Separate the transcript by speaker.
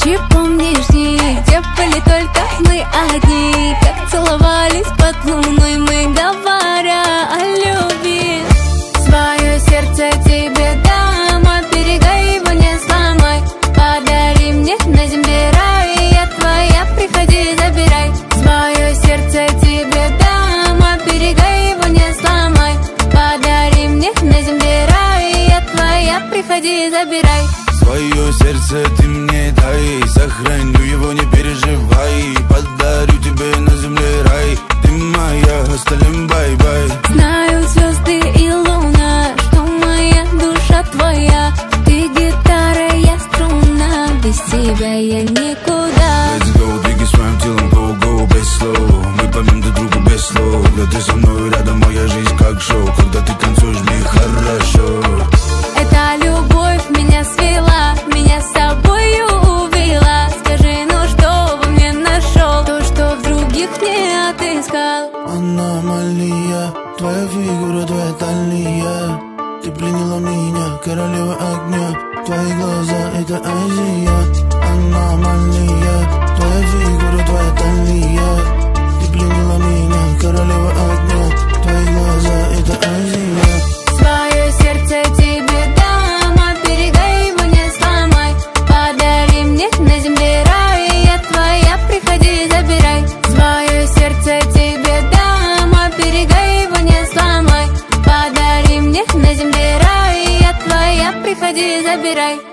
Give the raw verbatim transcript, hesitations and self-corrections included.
Speaker 1: ночи помнишь дни, где были только мы одни, как целовались под луной мы, говоря о любви. Свое сердце тебе дам, оберегай его, не сломай. Подари мне на земле рай, я твоя, приходи, забирай. Свое сердце тебе дам, оберегай его, не сломай. Подари мне на земле рай, я твоя, приходи, забирай.
Speaker 2: Свое сердце ты мне дай, сохраню его, не переживай. Подарю тебе на земле рай, ты моя, остальным бай-бай.
Speaker 1: Знаю звезды и луна, что моя душа твоя. Ты гитара, я струна, без тебя я никуда.
Speaker 2: Let's go, двигай своим телом, go, go, без слов. Мы поймем друг другу без слов. Когда ты со мной рядом, моя жизнь как шоу. Когда ты танцуешь, мне хорошо.
Speaker 1: Эта любовь меня свела, меня с собою увела. Скажи, ну что во мне нашел, то, что в других не отыскал.
Speaker 2: Аномалия, твоя фигура, твоя талия. Ты пленила меня, королева огня. Твои глаза — это Азия. Аномалия, твоя фигура, твоя талия. Ты пленила меня, королева огня. Твои глаза — это Азия.
Speaker 1: Свое сердце тебе дам, оберегай его, не сломай. Подари мне на земле рай, я твоя, приходи, забирай. Свое сердце тебе дам, оберегай его, не сломай. Подари мне на земле рай, я твоя, приходи, забирай.